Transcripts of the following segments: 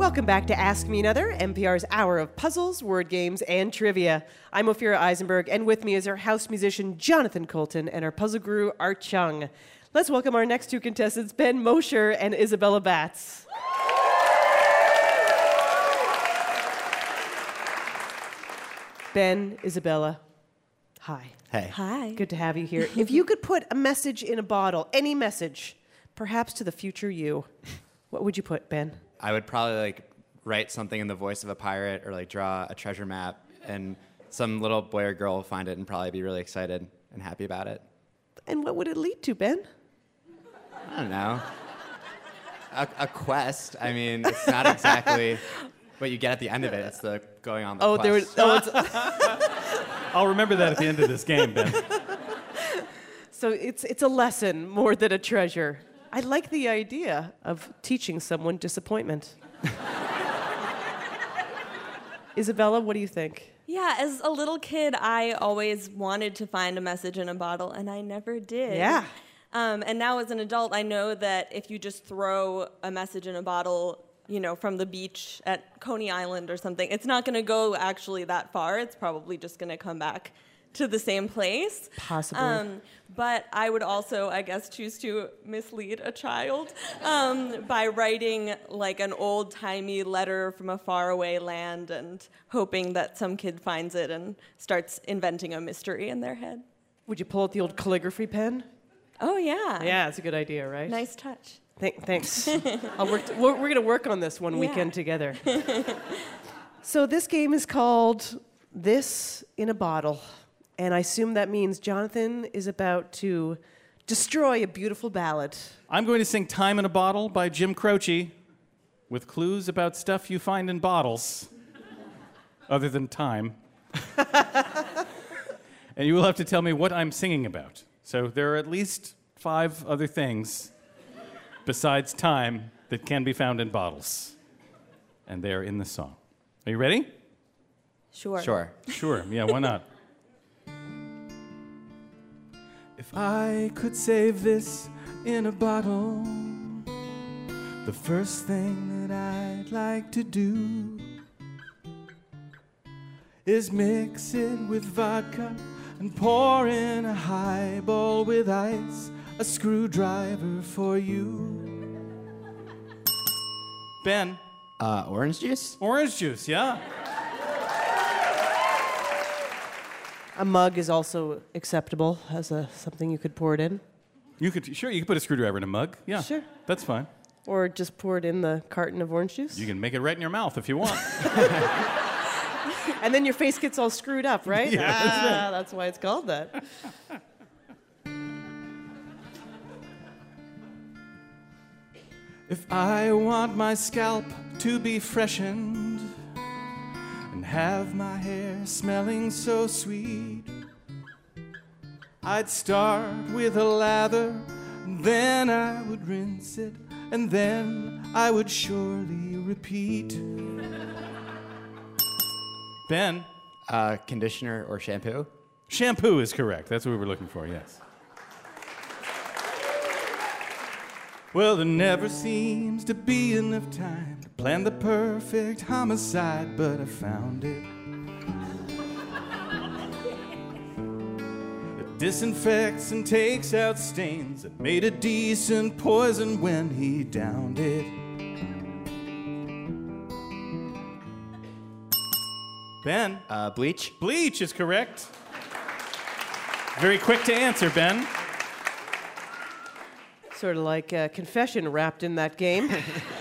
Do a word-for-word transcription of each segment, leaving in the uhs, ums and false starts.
Welcome back to Ask Me Another, N P R's hour of puzzles, word games, and trivia. I'm Ophira Eisenberg, and with me is our house musician, Jonathan Colton, and our puzzle guru, Art Chung. Let's welcome our next two contestants, Ben Mosher and Isabella Batts. Ben, Isabella, hi. Hey. Hi. Good to have you here. If you could put a message in a bottle, any message, perhaps to the future you, what would you put, Ben? I would probably like write something in the voice of a pirate or like draw a treasure map, and some little boy or girl will find it and probably be really excited and happy about it. And what would it lead to, Ben? I don't know. A, a quest. I mean, it's not exactly what you get at the end of it. It's the going on the Oh, quest. there was. Oh, it's, I'll remember that at the end of this game, Ben. so it's it's a lesson more than a treasure. I like the idea of teaching someone disappointment. Isabella, what do you think? Yeah, as a little kid, I always wanted to find a message in a bottle, and I never did. Yeah. Um, and now as an adult, I know that if you just throw a message in a bottle, you know, from the beach at Coney Island or something, it's not going to go actually that far. It's probably just going to come back to the same place. Possibly. Um, but I would also, I guess, choose to mislead a child um, by writing like an old-timey letter from a faraway land and hoping that some kid finds it and starts inventing a mystery in their head. Would you pull out the old calligraphy pen? Oh, yeah. Yeah, it's a good idea, right? Nice touch. Th- thanks. I'll work t- we're we're going to work on this one Yeah. weekend together. So this game is called This in a Bottle. And I assume that means Jonathan is about to destroy a beautiful ballad. I'm going to sing Time in a Bottle by Jim Croce with clues about stuff you find in bottles, other than time. And you will have to tell me what I'm singing about. So there are at least five other things besides time that can be found in bottles. And they are in the song. Are you ready? Sure. Sure. Sure, yeah, why not? If I could save this in a bottle, the first thing that I'd like to do is mix it with vodka and pour in a highball with ice, a screwdriver for you. Ben, Uh, orange juice? orange juice, yeah? A mug is also acceptable as a something you could pour it in. You could sure you could put a screwdriver in a mug. Yeah, Sure. that's fine. Or just pour it in the carton of orange juice. You can make it right in your mouth if you want. And then your face gets all screwed up, right? Yeah, that's ah, that's why it's called that. If I want my scalp to be freshened and have my hair smelling so sweet, I'd start with a lather, and then I would rinse it, and then I would surely repeat. Ben, Uh, conditioner or shampoo? shampoo is correct. That's what we were looking for, yes. Well, there never seems to be enough time to plan the perfect homicide, but I found it. It disinfects and takes out stains. It made a decent poison when he downed it. Ben, Uh, bleach? bleach is correct. Very quick to answer, Ben. Sort of like a confession wrapped in that game.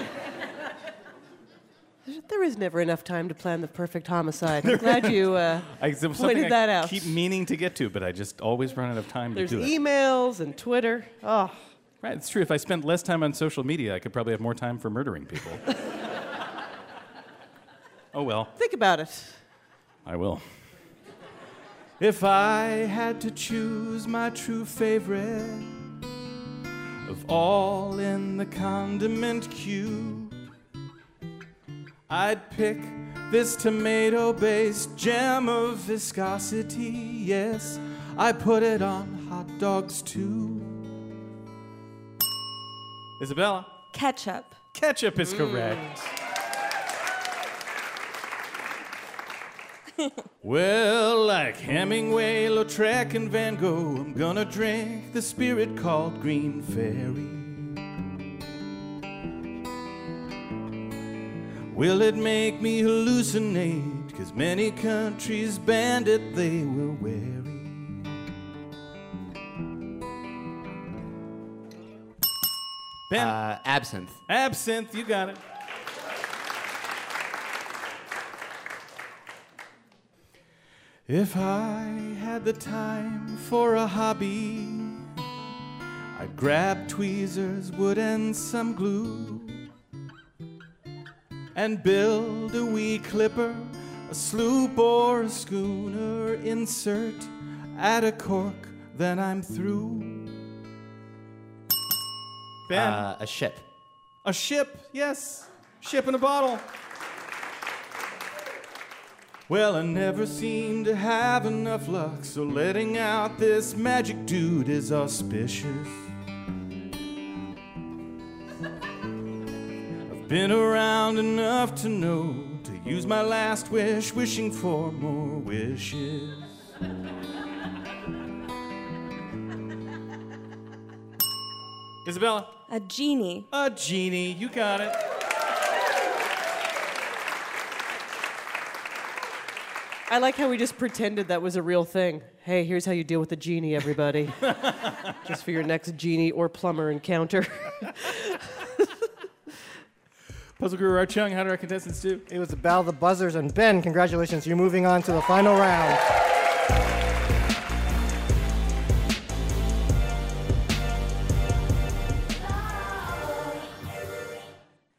There is never enough time to plan the perfect homicide. I'm glad you uh, I, there was pointed something that I out. keep meaning to get to, but I just always run out of time There's to do it. emails and Twitter. Oh, Right, it's true. If I spent less time on social media, I could probably have more time for murdering people. Oh well, think about it. I will. If I had to choose my true favorite of all in the condiment queue, I'd pick this tomato-based gem of viscosity. Yes, I put it on hot dogs too. Isabella? Ketchup. Ketchup is correct. Well, like Hemingway, Lautrec, and Van Gogh, I'm gonna drink the spirit called Green Fairy. Will it make me hallucinate? 'Cause many countries banned it, they were wary. Ben. Uh, absinthe. Absinthe, you got it. If I had the time for a hobby, I'd grab tweezers, wood, and some glue, and build a wee clipper, a sloop or a schooner, insert, add a cork, then I'm through. Ben. Uh, a ship. A ship, yes. Ship in a bottle. Well, I never seem to have enough luck, so letting out this magic dude is auspicious. I've been around enough to know to use my last wish, wishing for more wishes. Isabella. A genie. A genie, you got it. I like how we just pretended that was a real thing. Hey, here's how you deal with a genie, everybody. Just for your next genie or plumber encounter. Puzzle Guru Art Chung, how did our contestants do? It was the Battle of the Buzzers, and Ben, congratulations, you're moving on to the final round.